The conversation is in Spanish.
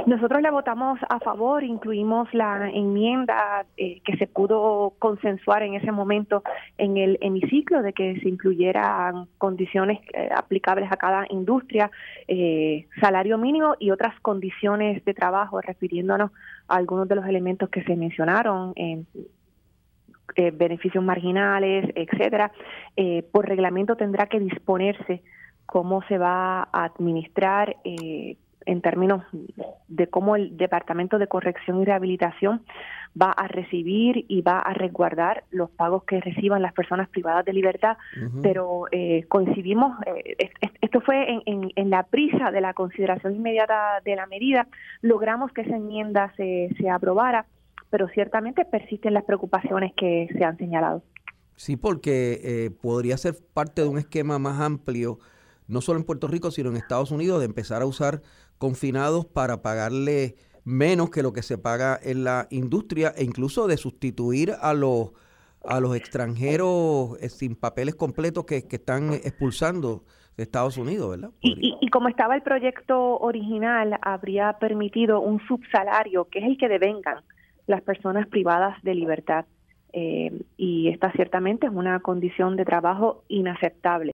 Nosotros le votamos a favor, incluimos la enmienda que se pudo consensuar en ese momento en el hemiciclo de que se incluyeran condiciones aplicables a cada industria, salario mínimo y otras condiciones de trabajo, refiriéndonos a algunos de los elementos que se mencionaron, beneficios marginales, etcétera. Por reglamento tendrá que disponerse cómo se va a administrar en términos de cómo el Departamento de Corrección y Rehabilitación va a recibir y va a resguardar los pagos que reciban las personas privadas de libertad, pero coincidimos, esto fue en la prisa de la consideración inmediata de la medida, logramos que esa enmienda se aprobara, pero ciertamente persisten las preocupaciones que se han señalado. Sí, porque podría ser parte de un esquema más amplio, no solo en Puerto Rico, sino en Estados Unidos, de empezar a usar confinados para pagarle menos que lo que se paga en la industria e incluso de sustituir a los extranjeros sin papeles completos que están expulsando de Estados Unidos, ¿verdad? Y como estaba el proyecto original, habría permitido un subsalario, que es el que devengan las personas privadas de libertad. Y esta ciertamente es una condición de trabajo inaceptable.